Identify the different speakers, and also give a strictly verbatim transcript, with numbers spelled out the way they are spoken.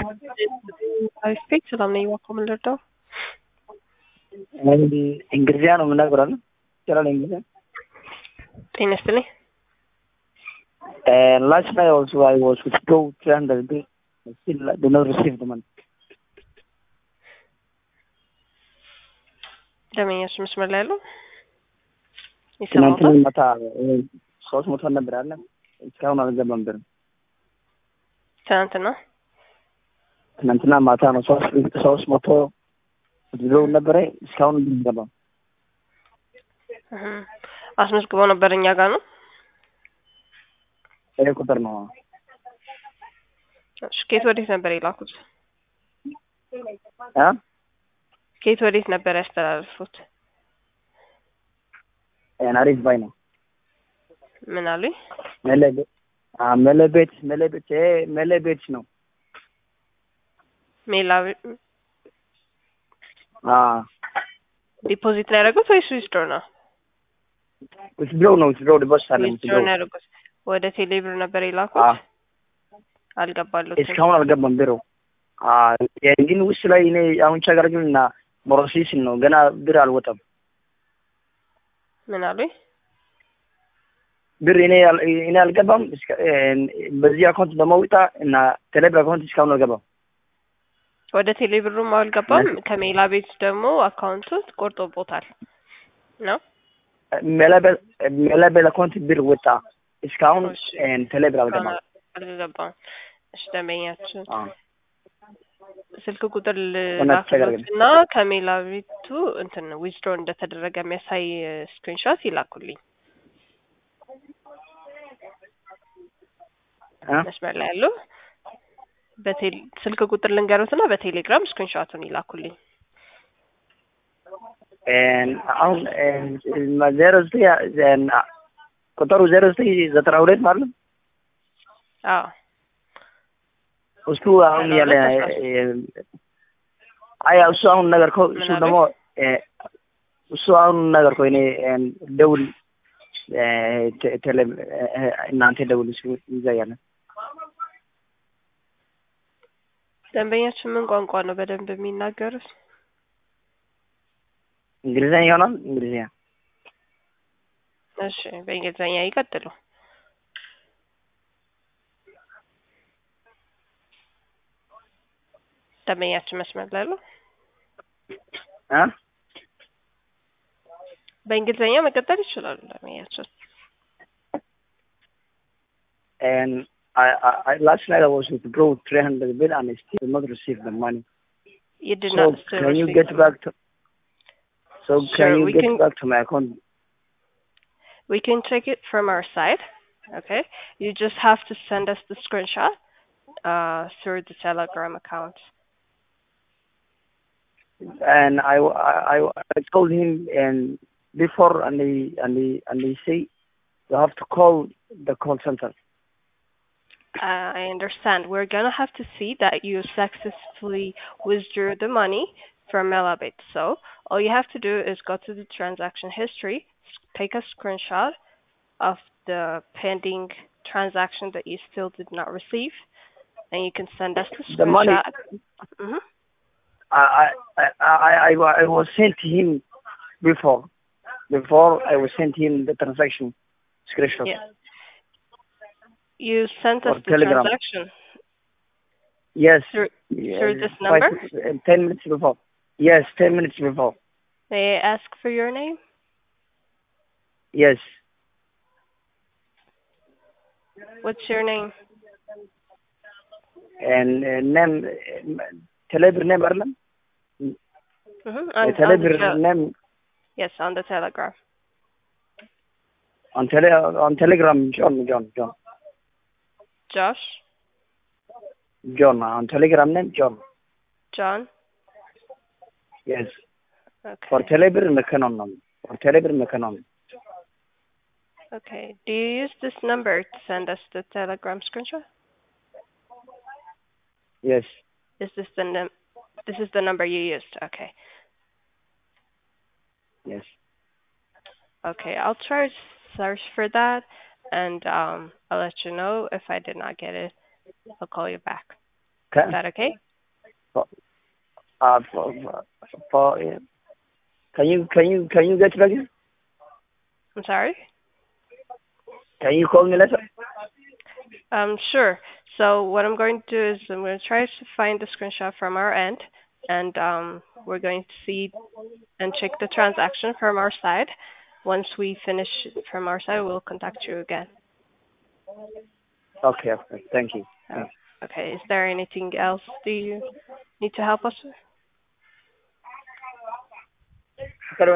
Speaker 1: I speak ሰላም ነኝ ዋቆ ምን ልርዳው?
Speaker 2: እንግዲህ እንግሊዝኛ ነው የምናገረው አይደል? ይችላል እንግሊዝኛ?
Speaker 1: ጤና ይስጥልኝ።
Speaker 2: And last night also I was with go three hundred bill. Still do not receive the money.
Speaker 1: ደመኛሽ መስመር ላይ ያለው
Speaker 2: ትናንትና
Speaker 1: ይሰማል?
Speaker 2: ማታ ሶስት መቶ ነበር አለ እስካሁን አልገባም ብር።
Speaker 1: ትናንትና
Speaker 2: ትናንትና ማታ ነው ሶስት ሶስት መቶ ብር ነበረ እስካሁን አልገባም።
Speaker 1: እህ አስመዝግበው ነበር እኛ ጋር ነው።
Speaker 2: ይሄ ቁጥር ነው።
Speaker 1: እሺ ከየት ወዴት ነበር የላኩት?
Speaker 2: አ
Speaker 1: ከየት ወዴት ነበር ያስተላልፉት?
Speaker 2: አሪፍ ባይ ነው።
Speaker 1: ምን አሉኝ?
Speaker 2: መለቤ አ መለቤት መለቤት ይሄ መለቤት ነው።
Speaker 1: ሜላዊ
Speaker 2: አ
Speaker 1: ዲፖዚት ላይ ያደረጉት ወይስ ዊዝድሮ ነው?
Speaker 2: ዊዝድሮ ነው ዊዝድሮ ዲፖዚት አለ
Speaker 1: ዊዝድሮ ነው ያደረጉት። ወደ ቴሌብር ነበር የላኩት?
Speaker 2: አ
Speaker 1: አልገባሉት።
Speaker 2: እስካሁን አልገባም ብሩ። አ ግን ውስጥ ላይ እኔ አሁን ቸገረኝና ሞሮሲስ ነው ገና ብር አልወጣም።
Speaker 1: ምን አሉኝ?
Speaker 2: ብር እኔ እኔ አልገባም በዚህ አካውንት በመውጣ እና ቴሌብር አካውንት እስካሁን አልገባም።
Speaker 1: ወደ ቴሌብሩም አልገባም። ከሜላ ቤት ደግሞ አካውንቱ ቆርጦቦታል ነው?
Speaker 2: ሜላቤል ሜላቤል አካውንት ብር ወጣ እስካሁን ቴሌብር አልገባም።
Speaker 1: አልገባም። እሺ ደንበኛችን
Speaker 2: አ
Speaker 1: ስልክ ቁጥር ላክሉትና ከሜላ ቤቱ እንትን ዊዝድሮ እንደተደረገ የሚያሳይ ስክሪንሾት ይላኩልኝ።
Speaker 2: አ
Speaker 1: መስመር ላይ ያለው በቴል ስልክ ቁጥር ልንገሩትና በቴሌግራም ስክሪንሾቱን ይላኩልኝ።
Speaker 2: ኤን አሁን ዜሮ ዘጠኝ ቁጥሩ ዜሮ ዘጠኝ ዘጠና ሁለት ማለት ነው።
Speaker 1: አዎ
Speaker 2: እሱ አሁን ያለ አይ እሱ አሁን ነገር እኮ እሱ ደግሞ እሱ አሁን ነገር እኮ እኔ ደውል ቴሌ እናንተ ደውል እሱ ይዘያል።
Speaker 1: ደንበኛችን ምን ቋንቋ ነው በደንብ የሚናገሩት?
Speaker 2: እንግሊዝኛ ይሆናል እንግሊዝኛ።
Speaker 1: እሺ በእንግሊዝኛ ይቀጥሉ። ደንበኛችን መስመር ላይ ነው?
Speaker 2: አ
Speaker 1: በእንግሊዝኛ መቀጠል ይችላሉ ደንበኛችን።
Speaker 2: And I, I last night I was withdraw three hundred bill and I still did not receive the money.
Speaker 1: You did
Speaker 2: so
Speaker 1: not still
Speaker 2: can you
Speaker 1: receive
Speaker 2: get
Speaker 1: them.
Speaker 2: back to so
Speaker 1: Sure,
Speaker 2: can you
Speaker 1: we
Speaker 2: get
Speaker 1: can,
Speaker 2: back to my account?
Speaker 1: We can check it from our side. Okay, you just have to send us the screenshot uh, through the Telegram account.
Speaker 2: And I, I, I told him and before and they and they and they say you have to call the call center.
Speaker 1: Uh, I understand. We're gonna have to see that you successfully withdrew the money from Melabit. So all you have to do is go to the transaction history, take a screenshot of the pending transaction that you still did not receive, and you can send us the screenshot.
Speaker 2: The money.
Speaker 1: Mm-hmm.
Speaker 2: I, I, I, I, I was sent to him before. Before I was sent him the transaction screenshot.
Speaker 1: Yeah. You sent us
Speaker 2: or
Speaker 1: the
Speaker 2: Telegram.
Speaker 1: transaction.
Speaker 2: Yes.
Speaker 1: Through,
Speaker 2: yes.
Speaker 1: through this number?
Speaker 2: Five, ten minutes before. Yes, ten minutes before.
Speaker 1: May I ask for your name?
Speaker 2: Yes.
Speaker 1: What's your name?
Speaker 2: And uh, name, uh, Telegram name, Arlan?
Speaker 1: Mm-hmm.
Speaker 2: Uh,
Speaker 1: On,
Speaker 2: Telegram
Speaker 1: on the
Speaker 2: name.
Speaker 1: Yes, on the Telegram.
Speaker 2: On tele on Telegram, John, John, John.
Speaker 1: Josh?
Speaker 2: John. On Telegram name, John.
Speaker 1: John?
Speaker 2: Yes.
Speaker 1: Okay.
Speaker 2: For Telegram, Mechanon. For Telegram, Mechanon.
Speaker 1: Okay. Do you use this number to send us the Telegram screenshot?
Speaker 2: Yes.
Speaker 1: Is this the num- This is the number you used? Okay.
Speaker 2: Yes.
Speaker 1: Okay. I'll try to search for that, and um, I'll let you know if I did not get it. I'll call you back. Is
Speaker 2: Can
Speaker 1: that okay?
Speaker 2: for, uh, for, for uh, can you can you can you get it again?
Speaker 1: I'm sorry.
Speaker 2: Can you call me later?
Speaker 1: Um, sure. So what I'm going to do is I'm going to try to find the screenshot from our end, and um, we're going to see and check the transaction from our side. Once we finish from our side, we'll contact you again.
Speaker 2: Okay, okay. Thank you.
Speaker 1: Uh,
Speaker 2: Thank
Speaker 1: okay. Is there anything else do you need to help us with?
Speaker 2: you.